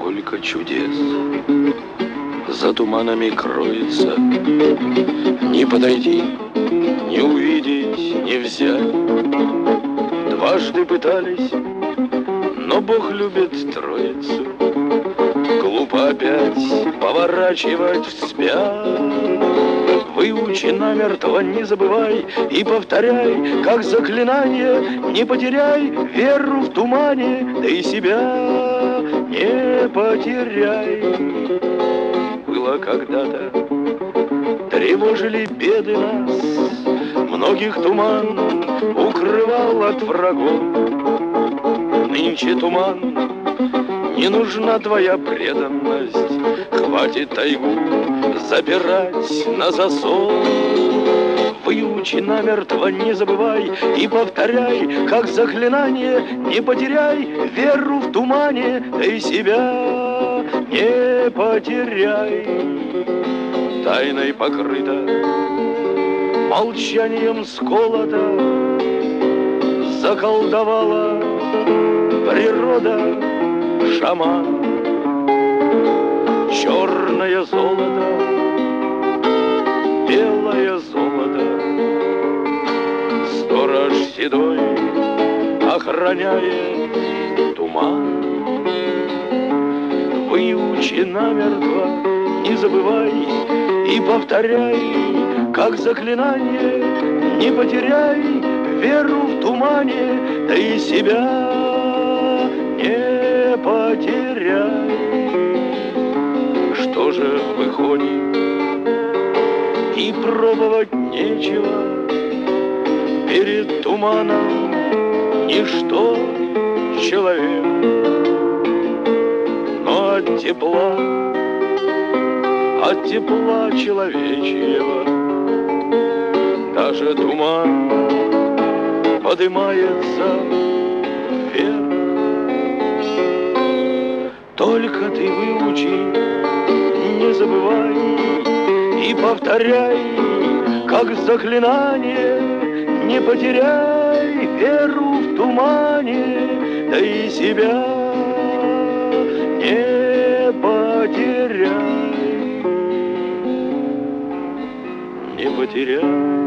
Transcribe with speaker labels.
Speaker 1: сколько чудес за туманами кроется. Не подойти, не увидеть, не взять. Дважды пытались, но Бог любит троицу. Глупо опять поворачивать вспять. Выучи намертво, не забывай и повторяй, как заклинание. Не потеряй веру в тумане, да и себя не потеряй. Было когда-то, тревожили беды нас, многих туман укрывал от врагов. Нынче туман, не нужна твоя преданность, хватит тайгу запирать на засов. Выучи намертво, не забывай и повторяй, как заклинание. Не потеряй веру в тумане, да и себя не потеряй. Тайной покрыта, молчанием сколота, заколдовала природа шаман. Черное золото, белое золото, сторож седой охраняет туман. Выучи намертво, не забывай и повторяй, как заклинание. Не потеряй веру в тумане, да и себя не потеряй. Что же выходит, и пробовать нечего. Перед туманом ничто человек, но от тепла человечьего даже туман поднимается вверх. Только ты выучи, не забывай и повторяй, как заклинание. Не потеряй веру в тумане, да и себя не потеряй. Не потеряй.